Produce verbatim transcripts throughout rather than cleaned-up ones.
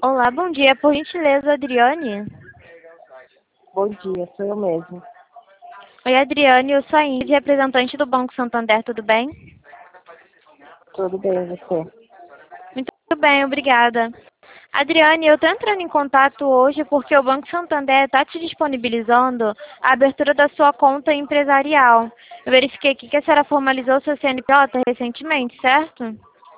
Olá, bom dia. Por gentileza, Adriane? Bom dia, sou eu mesmo. Oi, Adriane, eu sou a Índia, representante do Banco Santander, tudo bem? Tudo bem, e você? Muito bem, obrigada. Adriane, eu estou entrando em contato hoje porque o Banco Santander está te disponibilizando a abertura da sua conta empresarial. Eu verifiquei aqui que a senhora formalizou seu C N P J recentemente, certo?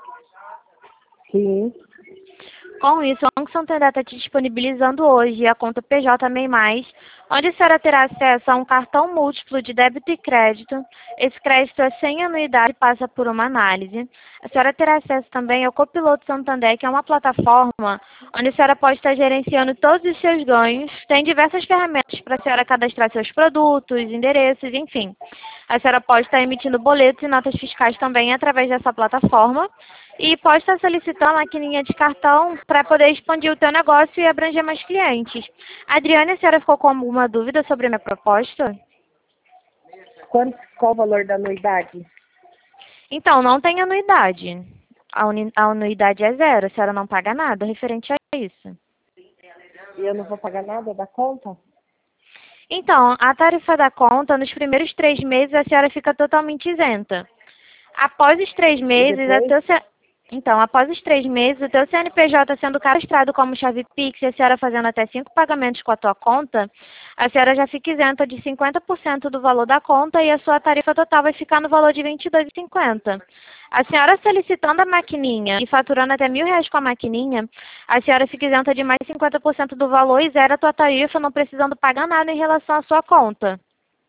Sim. Com isso, o Banco Santander está te disponibilizando hoje a conta P J MEI mais, onde a senhora terá acesso a um cartão múltiplo de débito e crédito. Esse crédito é sem anuidade e passa por uma análise. A senhora terá acesso também ao Copiloto Santander, que é uma plataforma onde a senhora pode estar gerenciando todos os seus ganhos. Tem diversas ferramentas para a senhora cadastrar seus produtos, endereços, enfim. A senhora pode estar emitindo boletos e notas fiscais também através dessa plataforma. E pode estar solicitando a maquininha de cartão para poder expandir o teu negócio e abranger mais clientes. Adriane, a senhora ficou com alguma dúvida sobre a minha proposta? Quanto, qual o valor da anuidade? Então, não tem anuidade. A, uni- a anuidade é zero, a senhora não paga nada referente a isso. E eu não vou pagar nada da conta? Então, a tarifa da conta, nos primeiros três meses, a senhora fica totalmente isenta. Após os três E meses, a depois? teu, C- então, após os três meses, o teu C N P J sendo cadastrado como chave Pix e a senhora fazendo até cinco pagamentos com a tua conta, a senhora já fica isenta de cinquenta por cento do valor da conta e a sua tarifa total vai ficar no valor de vinte e dois reais e cinquenta centavos. A senhora solicitando a maquininha e faturando até mil reais com a maquininha, a senhora fica isenta de mais cinquenta por cento do valor e zera a tua tarifa, não precisando pagar nada em relação à sua conta.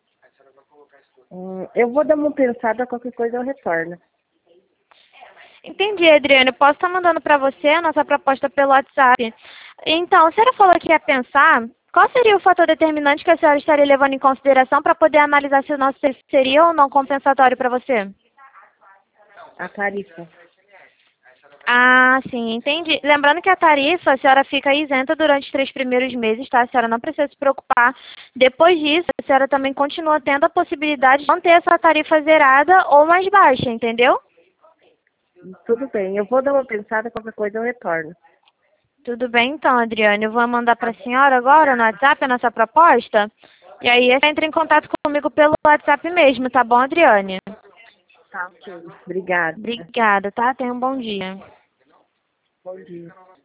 Hum, eu vou dar uma pensada, qualquer coisa eu retorno. Entendi, Adriane. Eu posso estar mandando para você a nossa proposta pelo WhatsApp. Então, a senhora falou que ia pensar. Qual seria o fator determinante que a senhora estaria levando em consideração para poder analisar se o nosso serviço seria ou não compensatório para você? A tarifa. Ah, sim, entendi. Lembrando que a tarifa, a senhora fica isenta durante os três primeiros meses, tá? A senhora não precisa se preocupar. Depois disso, a senhora também continua tendo a possibilidade de manter essa tarifa zerada ou mais baixa, entendeu? Tudo bem, eu vou dar uma pensada, qualquer coisa eu retorno. Tudo bem, então, Adriane. Eu vou mandar para Tá a bom. senhora agora no WhatsApp a nossa proposta. E aí, você entra em contato comigo pelo WhatsApp mesmo, tá bom, Adriane? Tá, ok. Obrigada. Obrigada, tá? Tenha um bom dia. Bom dia.